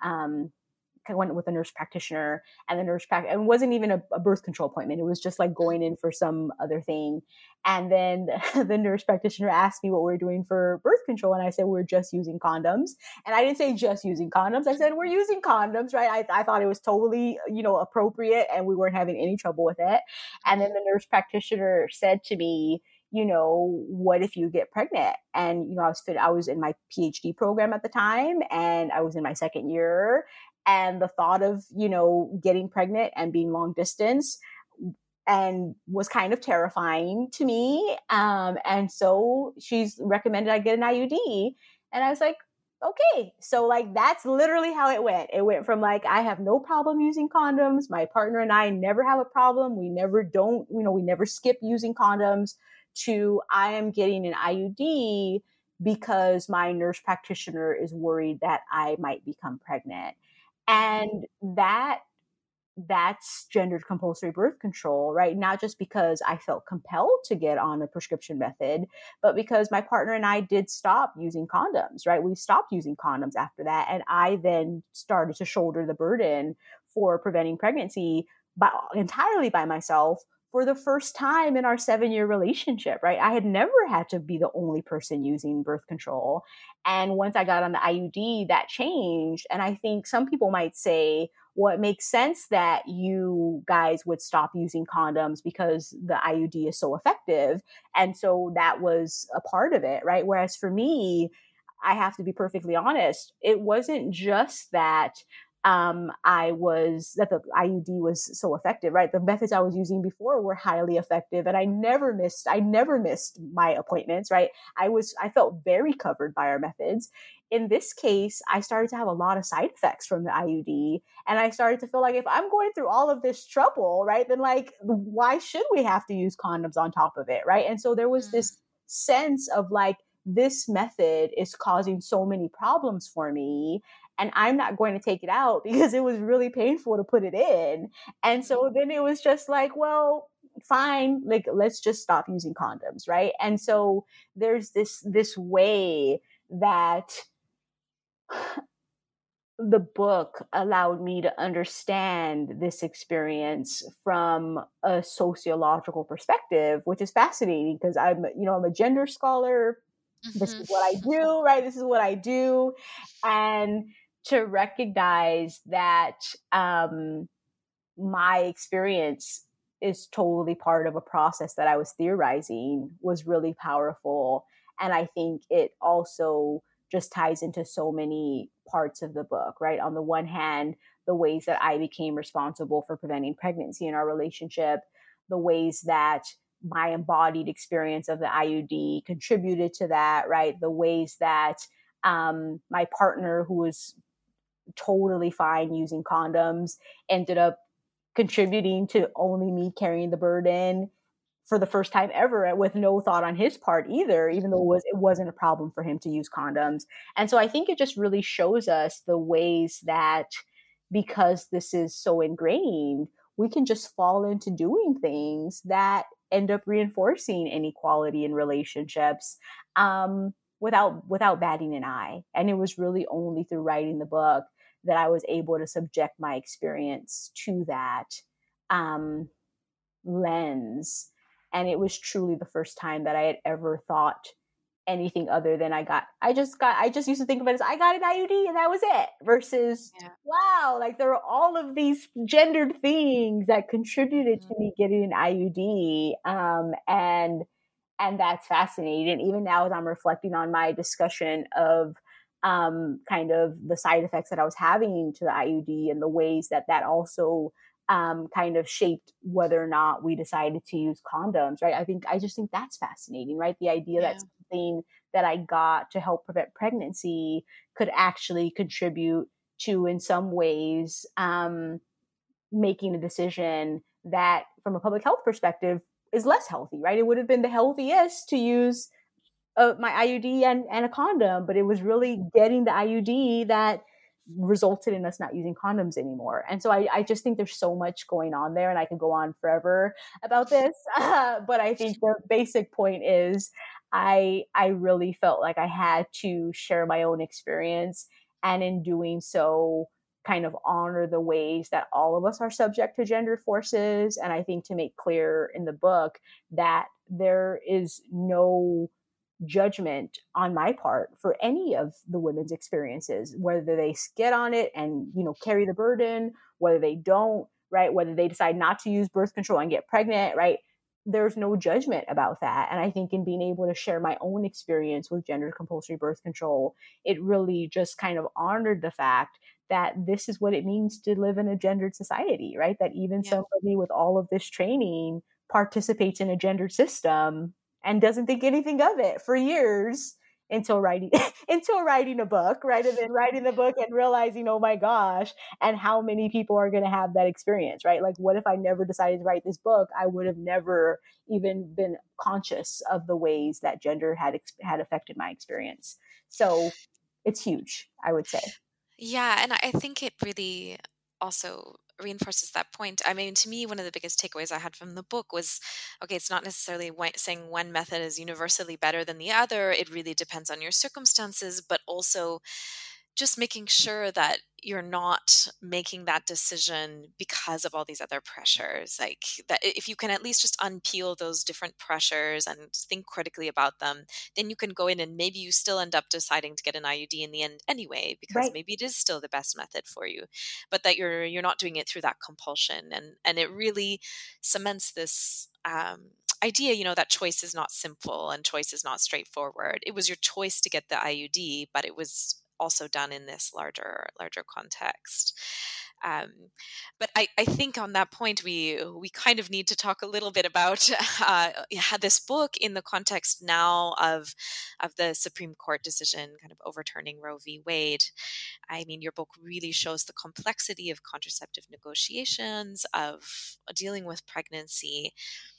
I went with a nurse practitioner, and it wasn't even a birth control appointment. It was just like going in for some other thing. And then the nurse practitioner asked me what we were doing for birth control. And I said, we're just using condoms. And I didn't say just using condoms. I said, we're using condoms, right? I thought it was totally, appropriate, and we weren't having any trouble with it. And then the nurse practitioner said to me, what if you get pregnant? And, I was in my PhD program at the time, and I was in my second year. And the thought of, getting pregnant and being long distance and was kind of terrifying to me. And so she's recommended I get an IUD. And I was like, okay. So like, that's literally how it went. It went from like, I have no problem using condoms. My partner and I never have a problem. We never skip using condoms, to I am getting an IUD because my nurse practitioner is worried that I might become pregnant. And that's gendered compulsory birth control, right? Not just because I felt compelled to get on a prescription method, but because my partner and I did stop using condoms, right? We stopped using condoms after that. And I then started to shoulder the burden for preventing pregnancy entirely by myself for the first time in our 7-year relationship, right? I had never had to be the only person using birth control. And once I got on the IUD, that changed. And I think some people might say, well, it makes sense that you guys would stop using condoms because the IUD is so effective. And so that was a part of it, right? Whereas for me, I have to be perfectly honest, it wasn't just that that the IUD was so effective, right? The methods I was using before were highly effective, and I never missed my appointments, right? I felt very covered by our methods. In this case, I started to have a lot of side effects from the IUD, and I started to feel like if I'm going through all of this trouble, right, then like, why should we have to use condoms on top of it, right? And so there was this sense of like, this method is causing so many problems for me, and I'm not going to take it out because it was really painful to put it in. And so then it was just like, well, fine, like, let's just stop using condoms, right? And so there's this way that the book allowed me to understand this experience from a sociological perspective, which is fascinating because I'm a gender scholar. This is what I do, right? This is what I do. And to recognize that my experience is totally part of a process that I was theorizing was really powerful. And I think it also just ties into so many parts of the book, right? On the one hand, the ways that I became responsible for preventing pregnancy in our relationship, the ways that my embodied experience of the IUD contributed to that, right? The ways that my partner, who was totally fine using condoms, ended up contributing to only me carrying the burden for the first time ever, with no thought on his part either, even though it wasn't a problem for him to use condoms. And so I think it just really shows us the ways that, because this is so ingrained, we can just fall into doing things that end up reinforcing inequality in relationships, without batting an eye. And it was really only through writing the book that I was able to subject my experience to that lens. And it was truly the first time that I had ever thought anything other than I just used to think of it as, I got an IUD and that was it, versus wow, like there were all of these gendered things that contributed to me getting an IUD. And that's fascinating. And even now, as I'm reflecting on my discussion of kind of the side effects that I was having to the IUD and the ways that also kind of shaped whether or not we decided to use condoms, right? I just think that's fascinating, right? The idea that something that I got to help prevent pregnancy could actually contribute to, in some ways, making a decision that, from a public health perspective, is less healthy, right? It would have been the healthiest to use my IUD and a condom, but it was really getting the IUD that resulted in us not using condoms anymore. And so I just think there's so much going on there, and I could go on forever about this. But I think the basic point is I really felt like I had to share my own experience, and in doing so, kind of honor the ways that all of us are subject to gendered forces. And I think to make clear in the book that there is no judgment on my part for any of the women's experiences, whether they get on it and, carry the burden, whether they don't, right? Whether they decide not to use birth control and get pregnant, right? There's no judgment about that. And I think in being able to share my own experience with gender compulsory birth control, it really just kind of honored the fact that this is what it means to live in a gendered society, right? That even somebody with all of this training participates in a gendered system and doesn't think anything of it for years until writing a book, right? And then writing the book and realizing, oh my gosh, and how many people are going to have that experience, right? Like, what if I never decided to write this book? I would have never even been conscious of the ways that gender had affected my experience. So it's huge, I would say. Yeah, and I think it really also reinforces that point. I mean, to me, one of the biggest takeaways I had from the book was, okay, it's not necessarily saying one method is universally better than the other. It really depends on your circumstances, but also just making sure that you're not making that decision because of all these other pressures. Like, that if you can at least just unpeel those different pressures and think critically about them, then you can go in and maybe you still end up deciding to get an IUD in the end anyway, because maybe it is still the best method for you, but that you're not doing it through that compulsion. And it really cements this idea, that choice is not simple and choice is not straightforward. It was your choice to get the IUD, but it was also done in this larger context. But I think on that point, we kind of need to talk a little bit about this book in the context now of the Supreme Court decision kind of overturning Roe v. Wade. I mean, your book really shows the complexity of contraceptive negotiations, of dealing with pregnancy.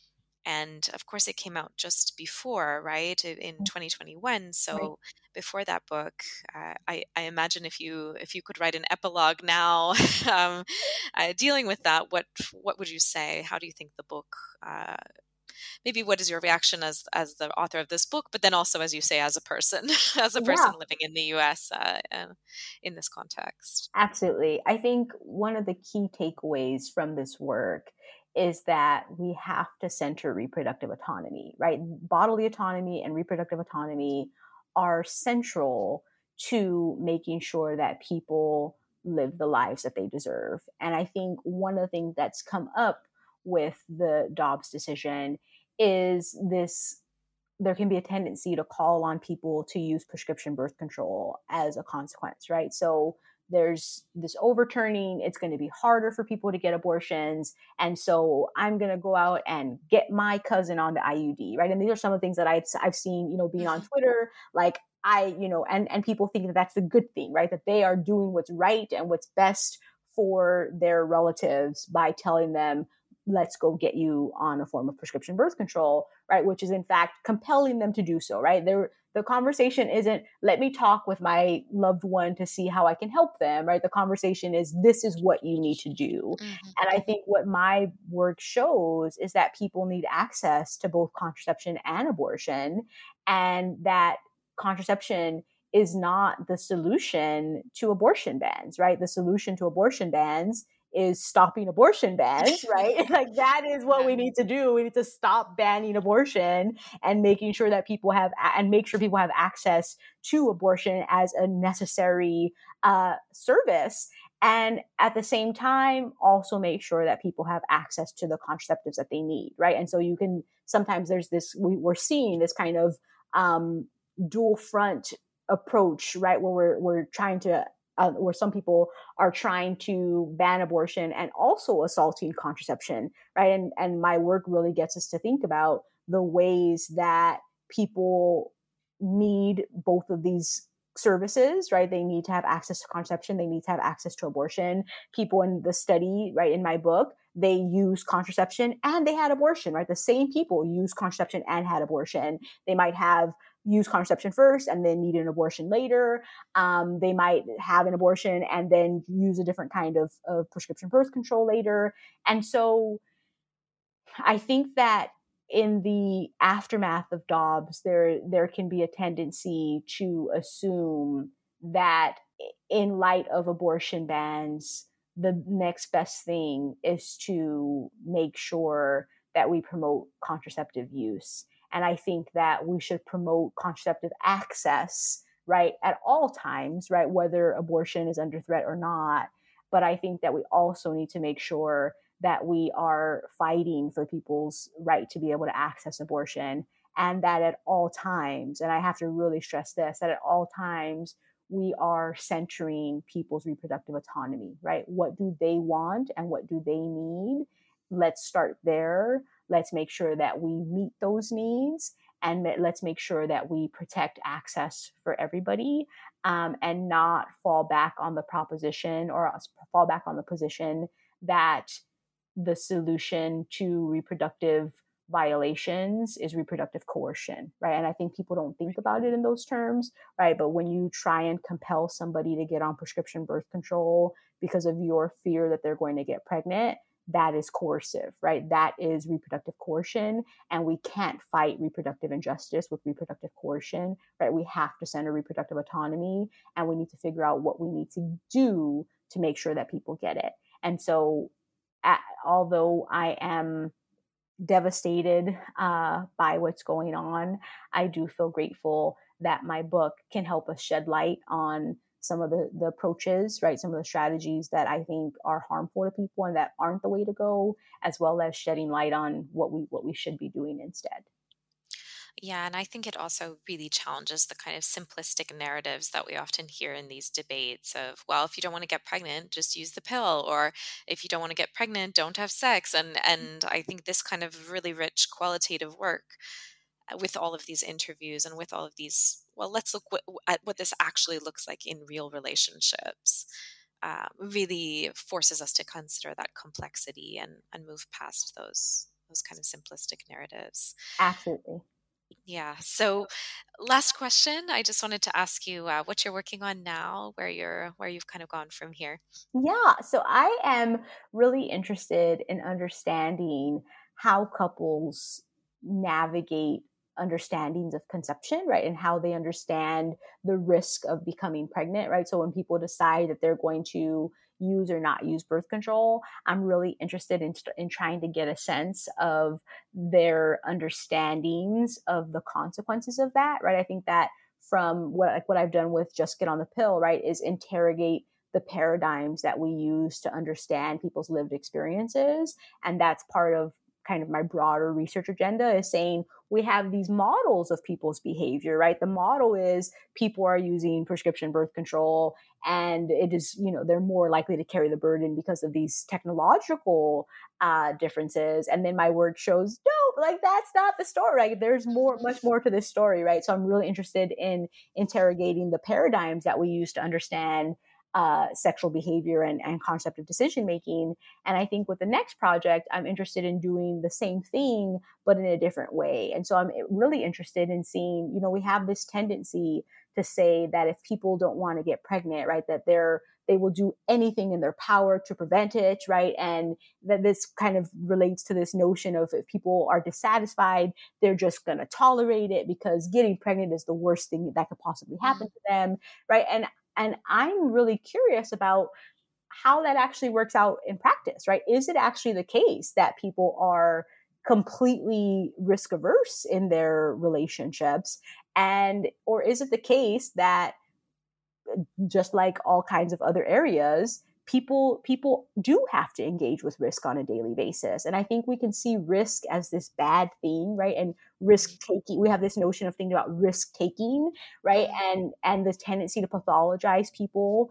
And of course, it came out just before, right, in 2021. So Right. before that book, I imagine if you could write an epilogue now, dealing with that, what would you say? How do you think the book? Maybe what is your reaction as the author of this book, but then also, as you say, as a person, as a person Yeah. living in the U.S. In this context? Absolutely. I think one of the key takeaways from this work is that we have to center reproductive autonomy, right? Bodily autonomy and reproductive autonomy are central to making sure that people live the lives that they deserve. And I think one of the things that's come up with the Dobbs decision is this: there can be a tendency to call on people to use prescription birth control as a consequence, right? So there's this overturning. It's going to be harder for people to get abortions. And so I'm going to go out and get my cousin on the IUD, right? And these are some of the things that I've seen, being on Twitter, like and people think that that's a good thing, right? That they are doing what's right and what's best for their relatives by telling them, let's go get you on a form of prescription birth control, right? Which is in fact compelling them to do so, right? The conversation isn't, let me talk with my loved one to see how I can help them, right? The conversation is, this is what you need to do. Mm-hmm. And I think what my work shows is that people need access to both contraception and abortion, and that contraception is not the solution to abortion bans, right? The solution to abortion bans is stopping abortion bans, right? Like that is what we need to do. We need to stop banning abortion and making sure that people have, and make sure people have access to abortion as a necessary service. And at the same time, also make sure that people have access to the contraceptives that they need, right? And so you can, sometimes there's this, we're seeing this kind of dual front approach, right? Where we're trying to, where some people are trying to ban abortion and also assaulting contraception, right? And my work really gets us to think about the ways that people need both of these services, right? They need to have access to contraception. They need to have access to abortion. People in the study, right, in my book, they use contraception and they had abortion, right? The same people use contraception and had abortion. They might have used contraception first and then need an abortion later. They might have an abortion and then use a different kind of prescription birth control later. And so I think that in the aftermath of Dobbs, there can be a tendency to assume that in light of abortion bans, the next best thing is to make sure that we promote contraceptive use. And I think that we should promote contraceptive access, right, at all times, right, whether abortion is under threat or not. But I think that we also need to make sure that we are fighting for people's right to be able to access abortion, and that at all times, and I have to really stress this, that at all times we are centering people's reproductive autonomy, right? What do they want and what do they need? Let's start there. Let's make sure that we meet those needs, and let's make sure that we protect access for everybody, and not fall back on the proposition or fall back on the position that the solution to reproductive violations is reproductive coercion, right? And I think people don't think about it in those terms, right? But when you try and compel somebody to get on prescription birth control because of your fear that they're going to get pregnant, that is coercive, right? That is reproductive coercion. And we can't fight reproductive injustice with reproductive coercion, right? We have to center reproductive autonomy, and we need to figure out what we need to do to make sure that people get it. And so although I am devastated by what's going on, I do feel grateful that my book can help us shed light on some of the approaches, right? Some of the strategies that I think are harmful to people and that aren't the way to go, as well as shedding light on what we should be doing instead. Yeah, and I think it also really challenges the kind of simplistic narratives that we often hear in these debates of, well, if you don't want to get pregnant, just use the pill, or if you don't want to get pregnant, don't have sex. And I think this kind of really rich qualitative work with all of these interviews and with all of these, well, let's look at what this actually looks like in real relationships. Really forces us to consider that complexity and move past those kind of simplistic narratives. Absolutely. Yeah. So, last question. I just wanted to ask you what you're working on now, where you've kind of gone from here. Yeah. So I am really interested in understanding how couples navigate understandings of conception, right? And how they understand the risk of becoming pregnant, right? So when people decide that they're going to use or not use birth control, I'm really interested in trying to get a sense of their understandings of the consequences of that, right? I think that from what I've done with Just Get on the Pill, right, is interrogate the paradigms that we use to understand people's lived experiences. And that's part of kind of my broader research agenda, is saying we have these models of people's behavior, right? The model is people are using prescription birth control, and it is, they're more likely to carry the burden because of these technological differences. And then my work shows, no, like that's not the story. Right? There's much more to this story, right? So I'm really interested in interrogating the paradigms that we use to understand sexual behavior and concept of decision making. And I think with the next project, I'm interested in doing the same thing, but in a different way. And so I'm really interested in seeing, we have this tendency to say that if people don't want to get pregnant, right, that they will do anything in their power to prevent it, right? And that this kind of relates to this notion of if people are dissatisfied, they're just going to tolerate it because getting pregnant is the worst thing that could possibly happen to them, right? And I'm really curious about how that actually works out in practice, right? Is it actually the case that people are completely risk averse in their relationships? Or is it the case that, just like all kinds of other areas, people do have to engage with risk on a daily basis? And I think we can see risk as this bad thing, right? And risk taking, we have this notion of thinking about risk taking, right? And the tendency to pathologize people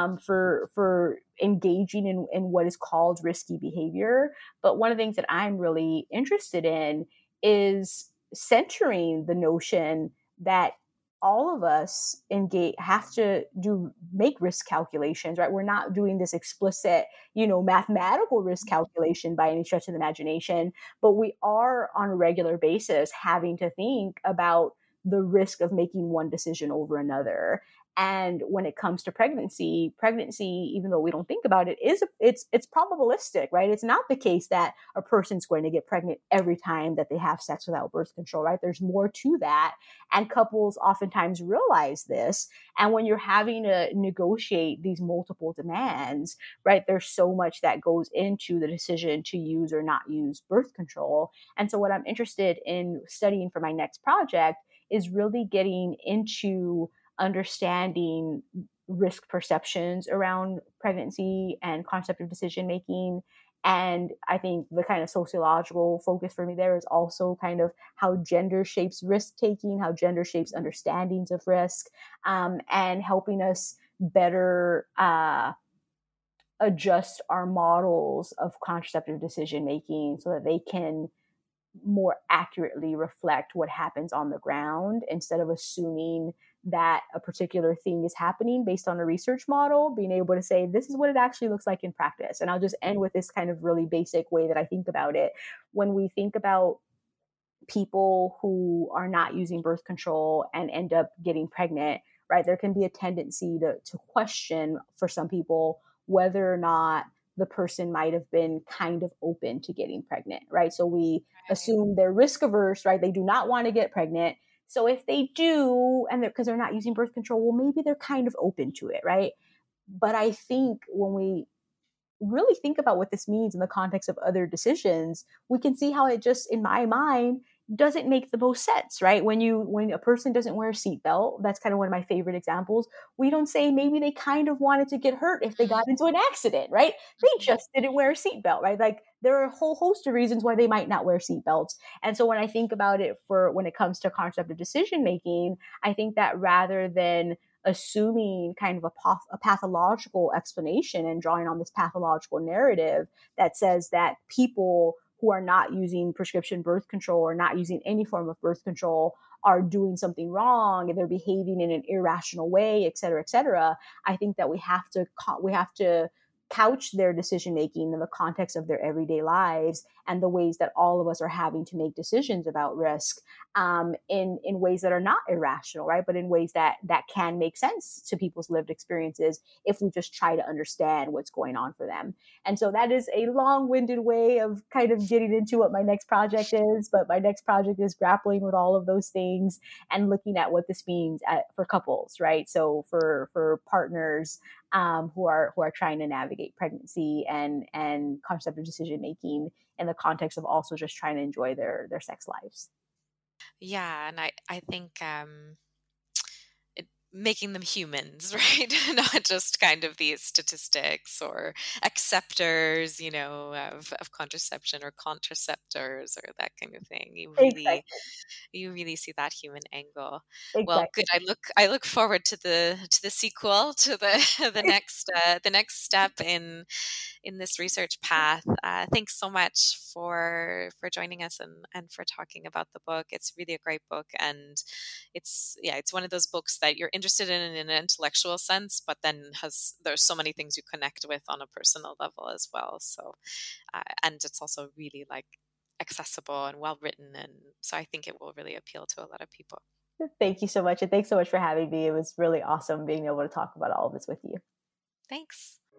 for engaging in what is called risky behavior. But one of the things that I'm really interested in is centering the notion that all of us have to make risk calculations, right? We're not doing this explicit, mathematical risk calculation by any stretch of the imagination, but we are on a regular basis having to think about the risk of making one decision over another. And when it comes to pregnancy, even though we don't think about it, it's probabilistic, right? It's not the case that a person's going to get pregnant every time that they have sex without birth control, right? There's more to that. And couples oftentimes realize this. And when you're having to negotiate these multiple demands, right, there's so much that goes into the decision to use or not use birth control. And so what I'm interested in studying for my next project is really getting into understanding risk perceptions around pregnancy and concept of decision making. And I think the kind of sociological focus for me there is also kind of how gender shapes risk taking, how gender shapes understandings of risk, and helping us better adjust our models of contraceptive decision making so that they can more accurately reflect what happens on the ground, instead of assuming that a particular thing is happening based on a research model, being able to say, this is what it actually looks like in practice. And I'll just end with this kind of really basic way that I think about it. When we think about people who are not using birth control and end up getting pregnant, right, there can be a tendency to question for some people whether or not the person might have been kind of open to getting pregnant, right? So we assume they're risk averse, right? They do not want to get pregnant. So if they do, and because they're not using birth control, well, maybe they're kind of open to it, right? But I think when we really think about what this means in the context of other decisions, we can see how it just, in my mind, doesn't make the most sense, right? When a person doesn't wear a seatbelt, that's kind of one of my favorite examples. We don't say maybe they kind of wanted to get hurt if they got into an accident, right? They just didn't wear a seatbelt, right? Like there are a whole host of reasons why they might not wear seatbelts. And so when I think about it for when it comes to concept of decision making, I think that rather than assuming kind of a pathological explanation and drawing on this pathological narrative that says that people who are not using prescription birth control or not using any form of birth control are doing something wrong and they're behaving in an irrational way, et cetera, I think that we have to couch their decision making in the context of their everyday lives and the ways that all of us are having to make decisions about risk in ways that are not irrational, right? But in ways that can make sense to people's lived experiences if we just try to understand what's going on for them. And so that is a long-winded way of kind of getting into what my next project is. But my next project is grappling with all of those things and looking at what this means for couples, right? So for partners who are trying to navigate pregnancy and concept of decision making in the context of also just trying to enjoy their sex lives. Yeah, and I think making them humans, right? Not just kind of these statistics or acceptors, of contraception or contraceptors or that kind of thing. You really see that human angle. Exactly. Well, good. I look forward to the sequel, to the the next step in this research path. Thanks so much for joining us and for talking about the book. It's really a great book, and it's one of those books that you're interested in an intellectual sense, but then there's so many things you connect with on a personal level as well. So, and it's also really accessible and well written, and so I think it will really appeal to a lot of people. Thank you so much, and thanks so much for having me. It was really awesome being able to talk about all of this with you. Thanks.